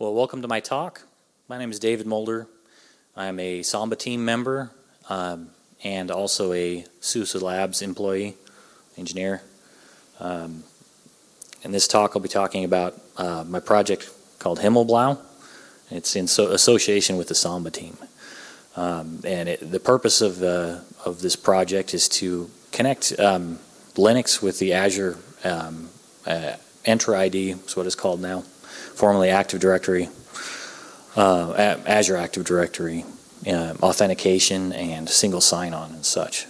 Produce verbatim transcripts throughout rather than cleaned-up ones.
Well, welcome to my talk. My name is David Mulder. I'm a Samba team member um, and also a SUSE Labs employee, engineer. Um, in this talk, I'll be talking about uh, my project called Himmelblau. It's in so association with the Samba team. Um, and it, the purpose of, uh, of this project is to connect um, Linux with the Azure um, uh, Entra I D, is what it's called now. Formerly Active Directory, uh, Azure Active Directory, uh, authentication and single sign-on and such.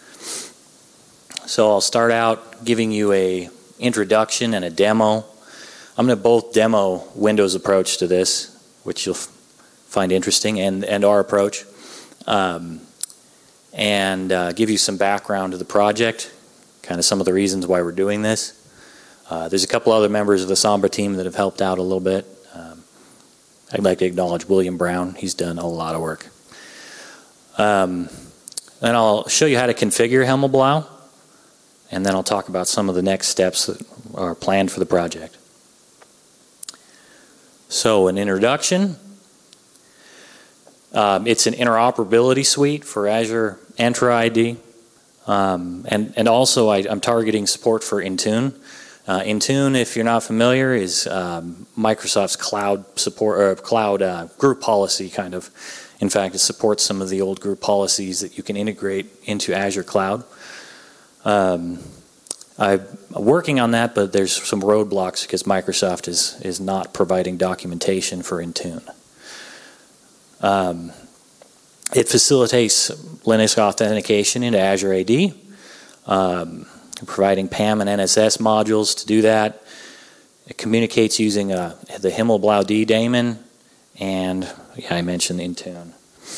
So I'll start out giving you a introduction and a demo. I'm going to both demo Windows' approach to this, which you'll find interesting, and, and our approach, um, and uh, give you some background to the project, kind of some of the reasons why we're doing this. Uh, there's a couple other members of the Samba team that have helped out a little bit. Um, I'd like to acknowledge William Brown. He's done a lot of work. Um, and I'll show you how to configure Himmelblau, and then I'll talk about some of the next steps that are planned for the project. So, an introduction. Um, it's an interoperability suite for Azure Entra I D, um, and, and also I, I'm targeting support for Intune. Uh, Intune, if you're not familiar, is um, Microsoft's cloud support or cloud uh, group policy kind of. In fact, it supports some of the old group policies that you can integrate into Azure Cloud. Um, I'm working on that, but there's some roadblocks because Microsoft is is not providing documentation for Intune. Um, it facilitates Linux authentication into Azure A D. Um, providing P A M and N S S modules to do that. It communicates using uh, the Himmelblau D daemon, and yeah, I mentioned Intune.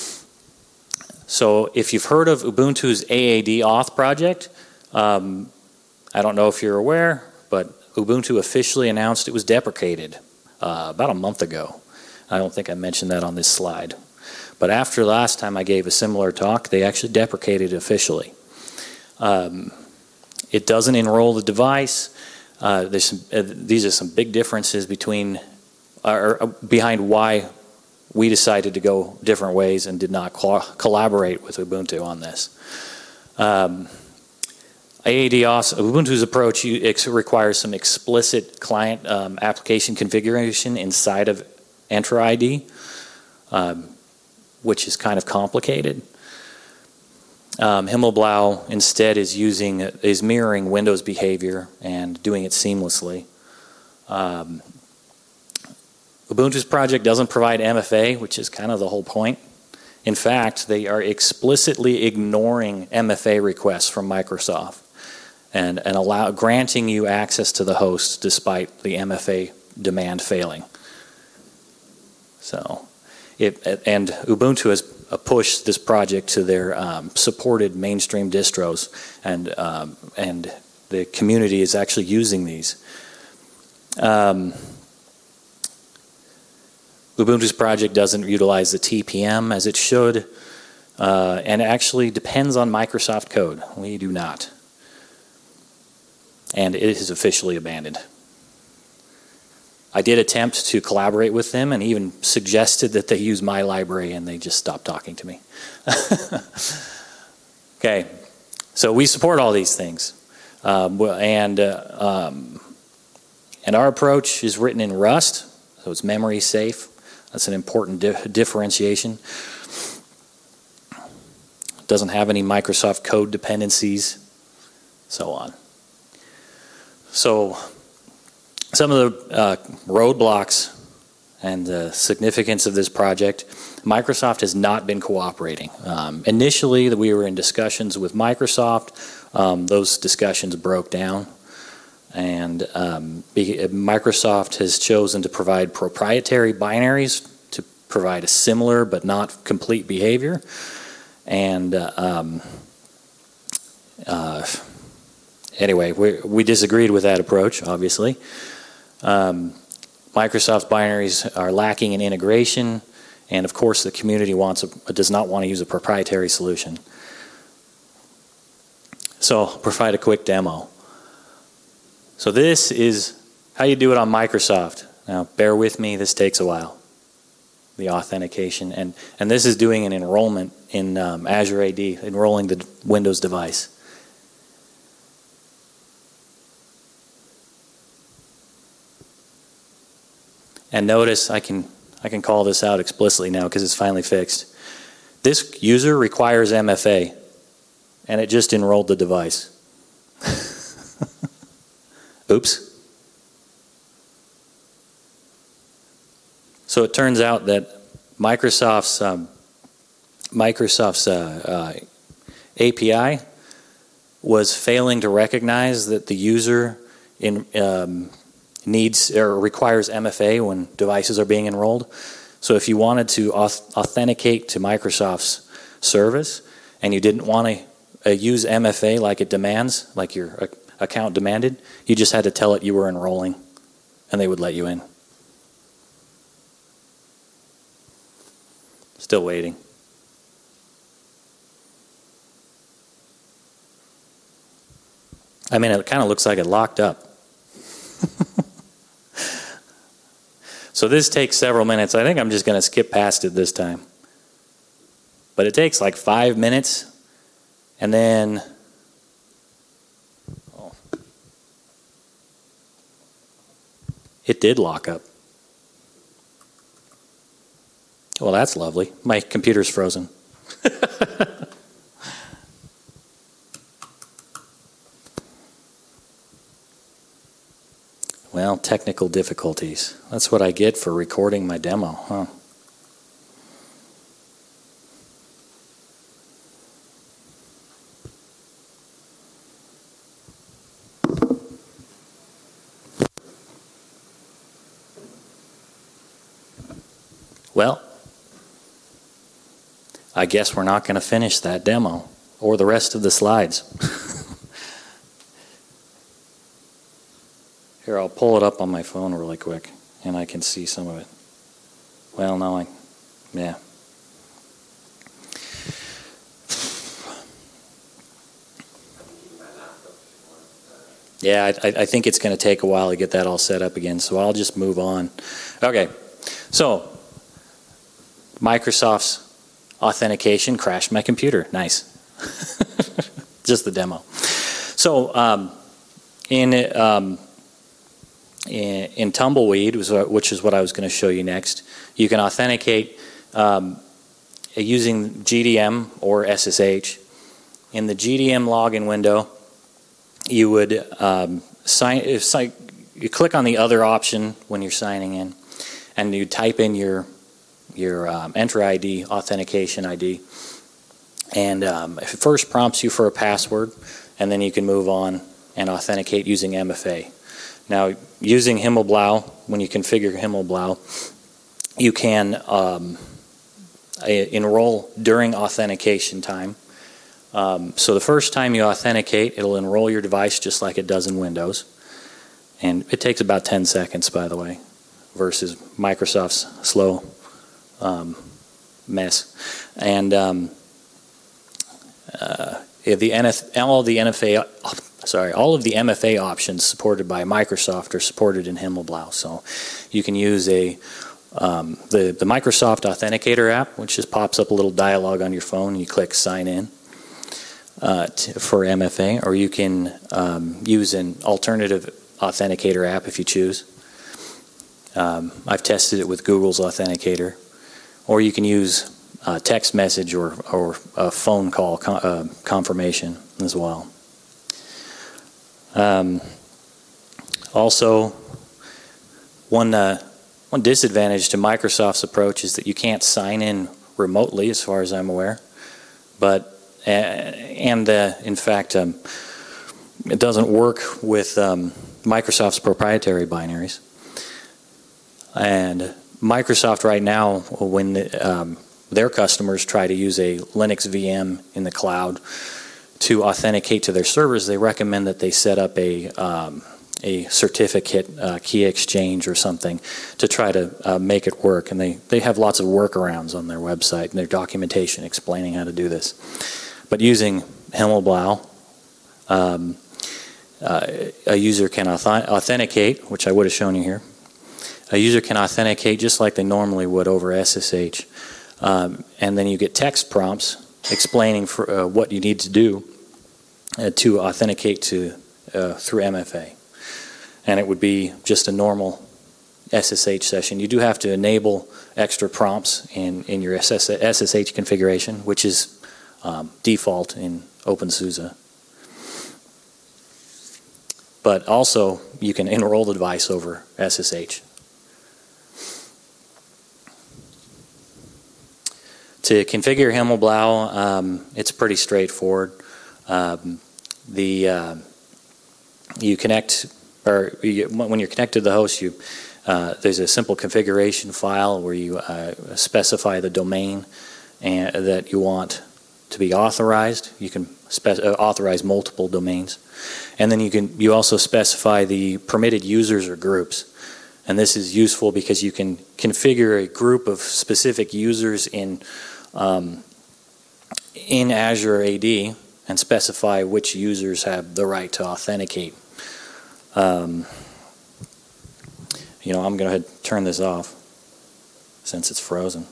So if you've heard of Ubuntu's A A D auth project, um, I don't know if you're aware, but Ubuntu officially announced it was deprecated uh, about a month ago. I don't think I mentioned that on this slide. But after last time I gave a similar talk, they actually deprecated it officially. Um, It doesn't enroll the device. Uh, there's some, uh, these are some big differences between, uh, or, uh, behind why we decided to go different ways and did not co collaborate with Ubuntu on this. Um, A A D auth, Ubuntu's approach you, it requires some explicit client um, application configuration inside of Entra I D, um, which is kind of complicated. Um, Himmelblau instead is using is mirroring Windows behavior and doing it seamlessly. Um, Ubuntu's project doesn't provide M F A, which is kind of the whole point. In fact, they are explicitly ignoring M F A requests from Microsoft and, and allow granting you access to the host despite the M F A demand failing. So, it, and Ubuntu has push this project to their um, supported mainstream distros, and um, and the community is actually using these. Um, Ubuntu's project doesn't utilize the T P M as it should, uh, and actually depends on Microsoft code. We do not. And it is officially abandoned. I did attempt to collaborate with them and even suggested that they use my library, and they just stopped talking to me. Okay, so we support all these things. Um, and, uh, um, and our approach is written in Rust, so it's memory safe. That's an important di differentiation. It doesn't have any Microsoft code dependencies, so on. So, some of the uh, roadblocks and the significance of this project, Microsoft has not been cooperating. Um, initially, we were in discussions with Microsoft. Um, those discussions broke down, and um, Microsoft has chosen to provide proprietary binaries to provide a similar but not complete behavior. And uh, um, uh, anyway, we, we disagreed with that approach, obviously. Um, Microsoft binaries are lacking in integration, and of course the community wants a, does not want to use a proprietary solution. So I'll provide a quick demo. So this is how you do it on Microsoft. Now, bear with me, this takes a while, the authentication. And, and this is doing an enrollment in um, Azure A D, enrolling the Windows device. And notice I can, I can call this out explicitly now because it's finally fixed. This user requires M F A, and it just enrolled the device. Oops. So it turns out that Microsoft's um, Microsoft's uh, uh, A P I was failing to recognize that the user in, um, needs or requires M F A when devices are being enrolled. So if you wanted to auth authenticate to Microsoft's service and you didn't want to uh, use M F A like it demands, like your uh, account demanded, you just had to tell it you were enrolling and they would let you in. Still waiting. I mean, it kind of looks like it locked up. So this takes several minutes. I think I'm just going to skip past it this time. But it takes like five minutes, and then oh, it did lock up. Well, that's lovely. My computer's frozen. Well, technical difficulties. That's what I get for recording my demo, huh? Well, I guess we're not going to finish that demo or the rest of the slides. Here, I'll pull it up on my phone really quick and I can see some of it. Well, no, I, yeah. Yeah, I, I think it's going to take a while to get that all set up again, so I'll just move on. Okay, so Microsoft's authentication crashed my computer. Nice. Just the demo. So um, in, um, in in Tumbleweed, which is what I was going to show you next, you can authenticate um, using G D M or S S H. In the G D M login window, you would um, sign. If, you click on the other option when you're signing in, and you type in your your um, Enter I D, authentication I D, and um, it first prompts you for a password, and then you can move on and authenticate using M F A. Now, using Himmelblau, when you configure Himmelblau, you can um, enroll during authentication time. Um, so the first time you authenticate, it'll enroll your device just like it does in Windows, and it takes about ten seconds, by the way, versus Microsoft's slow Um, mess. And um, uh, the N F, all the N F A, sorry, all of the M F A options supported by Microsoft are supported in Himmelblau. So you can use a um, the the Microsoft Authenticator app, which just pops up a little dialog on your phone. You click Sign In uh, to, for M F A, or you can um, use an alternative authenticator app if you choose. Um, I've tested it with Google's Authenticator. Or you can use uh, text message or, or a phone call con uh, confirmation as well. Um, also, one, uh, one disadvantage to Microsoft's approach is that you can't sign in remotely, as far as I'm aware. But, uh, and uh, in fact, um, it doesn't work with um, Microsoft's proprietary binaries. And Microsoft right now, when um, their customers try to use a Linux V M in the cloud to authenticate to their servers, they recommend that they set up a um, a certificate uh, key exchange or something to try to uh, make it work. And they, they have lots of workarounds on their website and their documentation explaining how to do this. But using Himmelblau, um, uh, a user can auth authenticate, which I would have shown you here, a user can authenticate just like they normally would over S S H. Um, and then you get text prompts explaining for, uh, what you need to do uh, to authenticate to uh, through M F A. And it would be just a normal S S H session. You do have to enable extra prompts in, in your S S H configuration, which is um, default in OpenSUSE. But also, you can enroll the device over S S H. To configure Himmelblau, um, it's pretty straightforward. Um, the uh, you connect, or you, when you're connected to the host, you uh, there's a simple configuration file where you uh, specify the domain and, that you want to be authorized. You can spec uh, authorize multiple domains, and then you can you also specify the permitted users or groups. And this is useful because you can configure a group of specific users in um, in Azure A D and specify which users have the right to authenticate. Um, you know, I'm going to turn this off since it's frozen.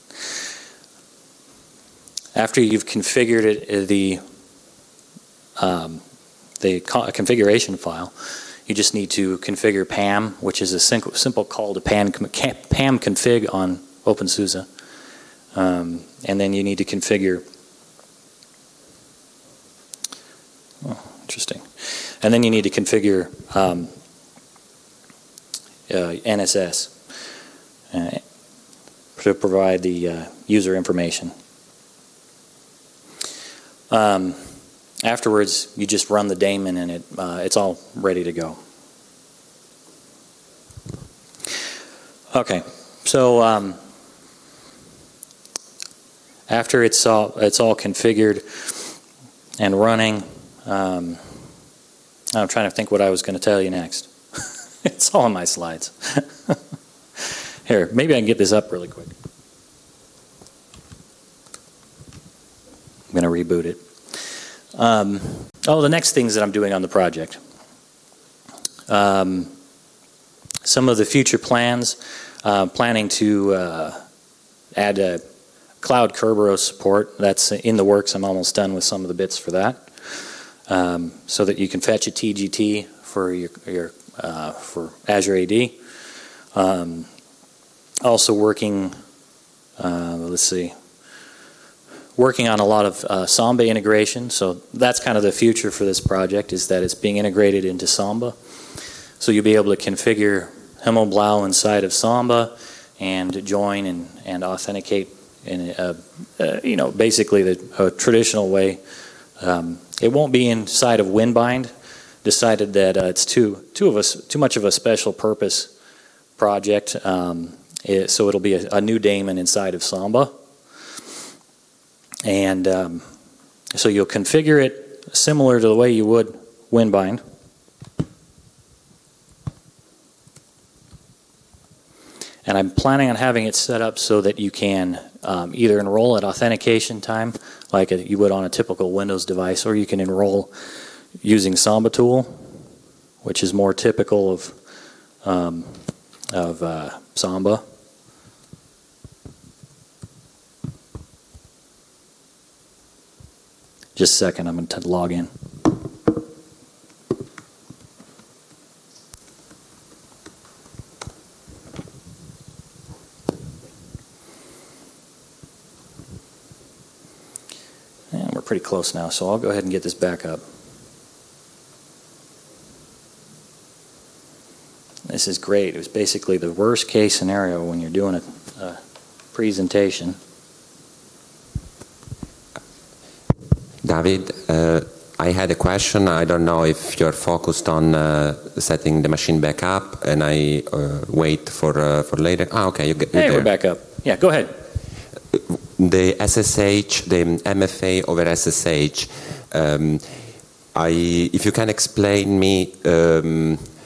After you've configured it, the um, the configuration file, you just need to configure P A M, which is a simple, simple call to P A M, P A M config on OpenSUSE. Um, and then you need to configure, oh, interesting. And then you need to configure um, uh, N S S uh, to provide the uh, user information. Um, afterwards, you just run the daemon and it uh, it's all ready to go. Okay, so um, after it's all it's all configured and running, um, I'm trying to think what I was going to tell you next. It's all on my slides. Here, maybe I can get this up really quick. I'm going to reboot it. Um, oh, the next things that I'm doing on the project. Um, some of the future plans, uh, planning to uh, add a Cloud Kerberos support. That's in the works. I'm almost done with some of the bits for that. Um, so that you can fetch a T G T for your, your uh, for Azure A D. Um, also working, uh, let's see, working on a lot of uh, Samba integration. So that's kind of the future for this project, is that it's being integrated into Samba. So you'll be able to configure Himmelblau inside of Samba and join and, and authenticate in a, uh, you know, basically the a traditional way. Um, it won't be inside of Winbind. Decided that uh, it's too too of us too much of a special purpose project. Um, it, so it'll be a, a new daemon inside of Samba. And um, so you'll configure it similar to the way you would Winbind. And I'm planning on having it set up so that you can um, either enroll at authentication time, like a, you would on a typical Windows device, or you can enroll using Samba Tool, which is more typical of, um, of uh, Samba. Just a second, I'm going to log in. And we're pretty close now, so I'll go ahead and get this back up. This is great. It was basically the worst case scenario when you're doing a, a presentation. David, uh, I had a question. I don't know if you're focused on uh, setting the machine back up, and I uh, wait for uh, for later. Ah, okay, you get. Hey, we're back up. Yeah, go ahead. The S S H, the M F A over S S H. Um, I, if you can explain me um,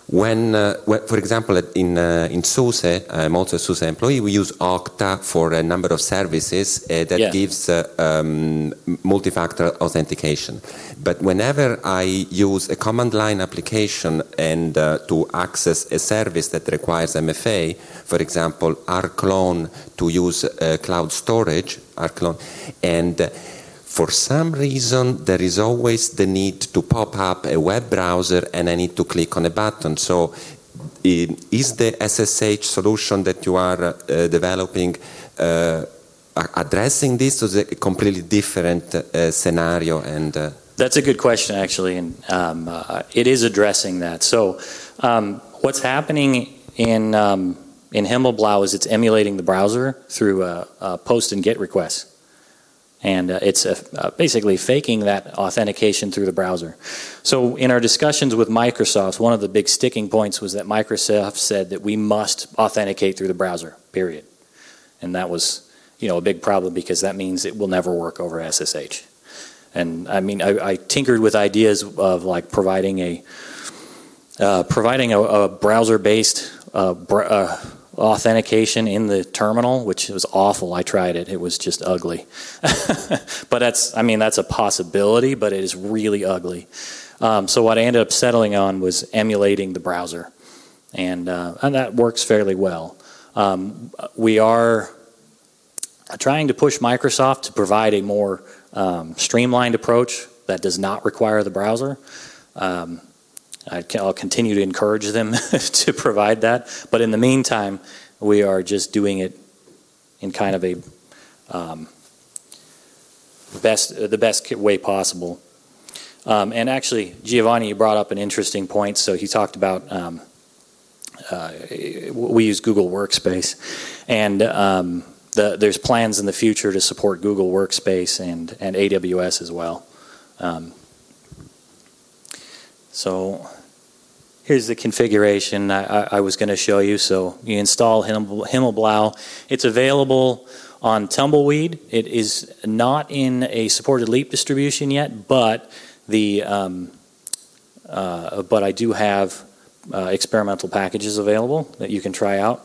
When, uh, when, for example, in uh, in SUSE, I'm also a SUSE employee, we use Okta for a number of services uh, that yeah. gives uh, um, multi-factor authentication. But whenever I use a command line application and uh, to access a service that requires M F A, for example, rclone to use uh, cloud storage, rclone, and uh, for some reason, there is always the need to pop up a web browser and I need to click on a button. So is the S S H solution that you are uh, developing uh, addressing this, or is it a completely different uh, scenario? And uh... That's a good question, actually, and um, uh, it is addressing that. So um, what's happening in, um, in Himmelblau is it's emulating the browser through a, a post and get requests. And uh, it's uh, uh, basically faking that authentication through the browser. So in our discussions with Microsoft, one of the big sticking points was that Microsoft said that we must authenticate through the browser, period. And that was, you know, a big problem because that means it will never work over S S H. And I mean, I, I tinkered with ideas of like providing a uh, providing a, a browser-based uh, br uh, authentication in the terminal, which was awful. I tried it. It was just ugly. But that's, I mean, that's a possibility, but it is really ugly. Um, so what I ended up settling on was emulating the browser. And, uh, and that works fairly well. Um, we are trying to push Microsoft to provide a more um, streamlined approach that does not require the browser. Um, I'll continue to encourage them to provide that, but in the meantime, we are just doing it in kind of a um, best, the best way possible. Um, and actually, Giovanni, you brought up an interesting point. So he talked about um, uh, we use Google Workspace, and um, the, there's plans in the future to support Google Workspace and and A W S as well. Um, so. Here's the configuration I, I was going to show you. So you install Himmelblau. It's available on Tumbleweed. It is not in a supported Leap distribution yet, but the um, uh, but I do have uh, experimental packages available that you can try out.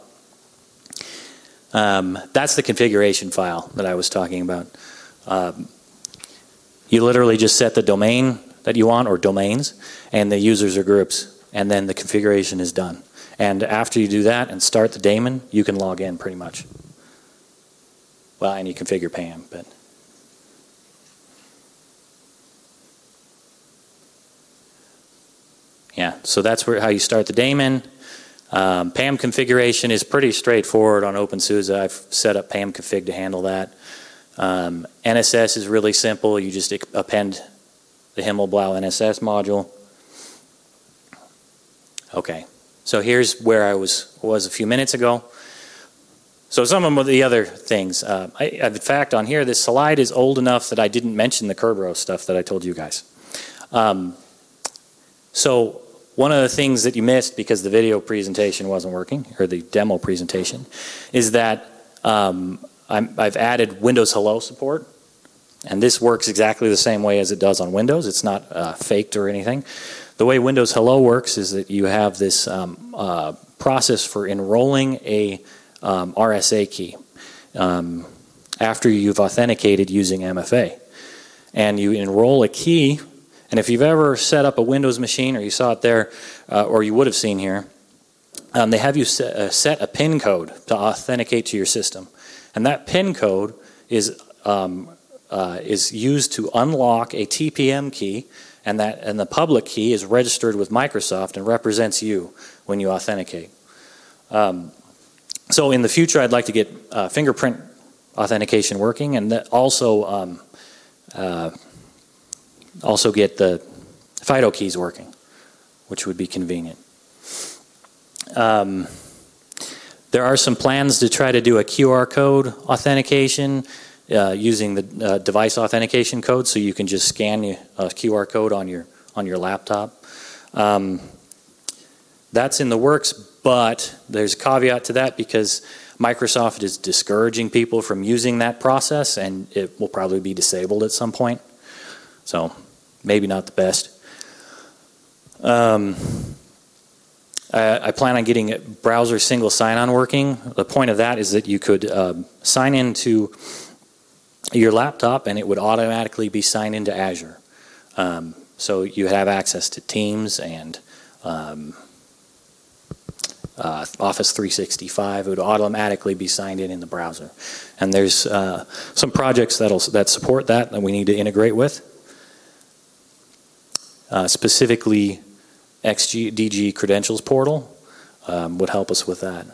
Um, that's the configuration file that I was talking about. Um, you literally just set the domain that you want, or domains, and the users or groups. And then the configuration is done. And after you do that and start the daemon, you can log in pretty much. Well, and you configure P A M, but. Yeah, so that's where how you start the daemon. Um, P A M configuration is pretty straightforward on OpenSUSE. I've set up P A M config to handle that. Um, N S S is really simple. You just append the Himmelblau N S S module. Okay, so here's where I was was a few minutes ago. So some of the other things. Uh, I, in fact, on here, this slide is old enough that I didn't mention the Kerberos stuff that I told you guys. Um, so one of the things that you missed because the video presentation wasn't working, or the demo presentation, is that um, I'm, I've added Windows Hello support. And this works exactly the same way as it does on Windows. It's not uh, faked or anything. The way Windows Hello works is that you have this um, uh, process for enrolling a um, R S A key um, after you've authenticated using M F A. And you enroll a key, and if you've ever set up a Windows machine, or you saw it there, uh, or you would have seen here, um, they have you set, uh, set a PIN code to authenticate to your system. And that PIN code is um, Uh, is used to unlock a T P M key, and that and the public key is registered with Microsoft and represents you when you authenticate. Um, so in the future, I'd like to get uh, fingerprint authentication working, and that also um, uh, also get the FIDO keys working, which would be convenient. Um, there are some plans to try to do a Q R code authentication. Uh, using the uh, device authentication code, so you can just scan a Q R code on your on your laptop. Um, that's in the works, but there's a caveat to that because Microsoft is discouraging people from using that process, and it will probably be disabled at some point. So maybe not the best. Um, Uh, I plan on getting browser single sign-on working. The point of that is that you could uh, sign into your laptop and it would automatically be signed into Azure. Um, so you have access to Teams and um, uh, Office three sixty-five. It would automatically be signed in in the browser. And there's uh, some projects that'll, that support that that we need to integrate with. Uh, specifically, X D G Credentials Portal um, would help us with that.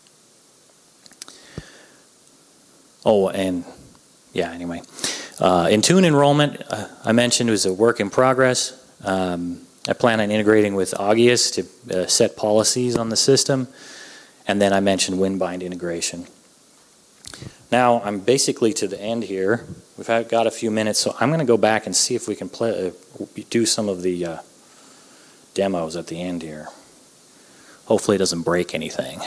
Oh, and yeah, anyway. Uh, Intune enrollment, uh, I mentioned, was a work in progress. Um, I plan on integrating with Augeus to uh, set policies on the system. And then I mentioned Winbind integration. Now, I'm basically to the end here. We've had, got a few minutes, so I'm going to go back and see if we can play, uh, do some of the uh, demos at the end here. Hopefully it doesn't break anything.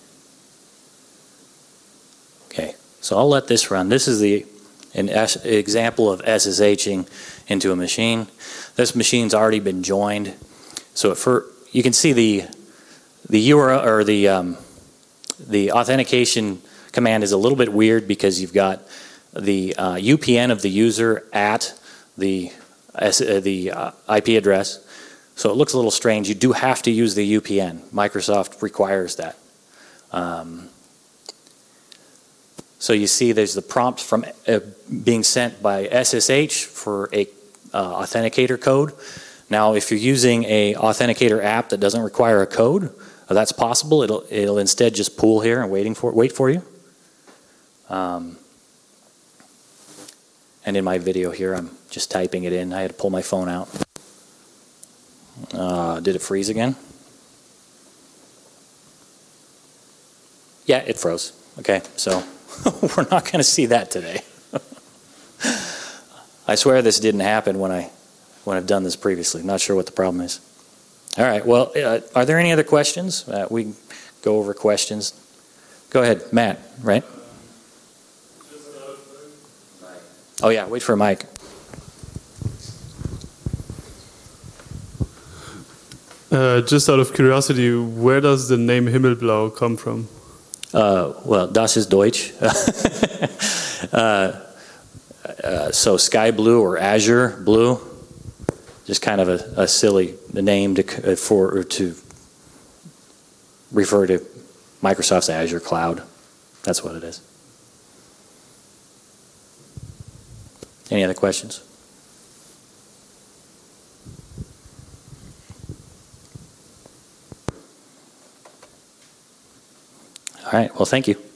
Okay, so I'll let this run. This is the an S, example of SSHing into a machine. This machine's already been joined, so for you can see the the U R L or the um, the authentication command is a little bit weird because you've got the uh, U P N of the user at the uh, the uh, I P address. So it looks a little strange. You do have to use the U P N. Microsoft requires that. Um, so you see there's the prompt from uh, being sent by S S H for a uh, authenticator code. Now if you're using a authenticator app that doesn't require a code, uh, that's possible. It'll, it'll instead just pool here and waiting for, wait for you. Um, and in my video here I'm just typing it in. I had to pull my phone out. Uh, did it freeze again? Yeah, it froze. Okay, so we're not going to see that today. I swear this didn't happen when I when I've done this previously. Not sure what the problem is. All right. Well, uh, are there any other questions? Uh, we can go over questions. Go ahead, Matt. Right? Oh yeah. Wait for a mic. Uh, just out of curiosity, where does the name Himmelblau come from? Uh, well, das ist Deutsch. uh, uh, so sky blue or azure blue, just kind of a, a silly name to uh, for or to refer to Microsoft's Azure cloud. That's what it is. Any other questions? All right. Well, thank you.